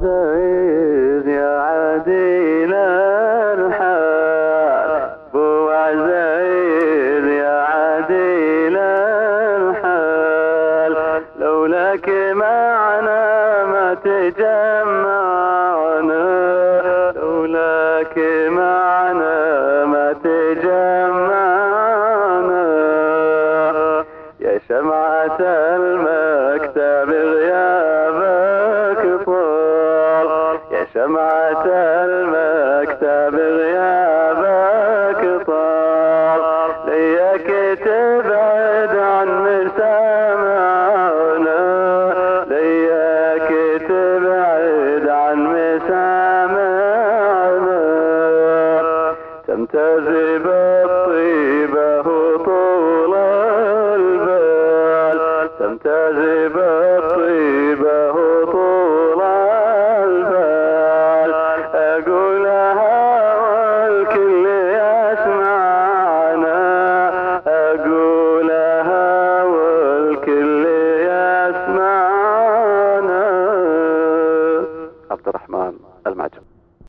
عزيز يا عديل الحال، ابو عزيز يا عديل الحال، لولاك معنا ما تجمعنا، لولاك معنا ما تجمعنا، يا شمعة المكتب غيابك طال، يا شمعة المكتب غيابك طال، ليك تبعد عن مسامعنا، ليك تبعد عن مسامعنا، تمتزج بالطيبة وطول البال، تمتزج بالطيبة وطول البال، أقولها والكل يسمعنا، أقولها والكل يسمعنا. عبد الرحمن المعجم.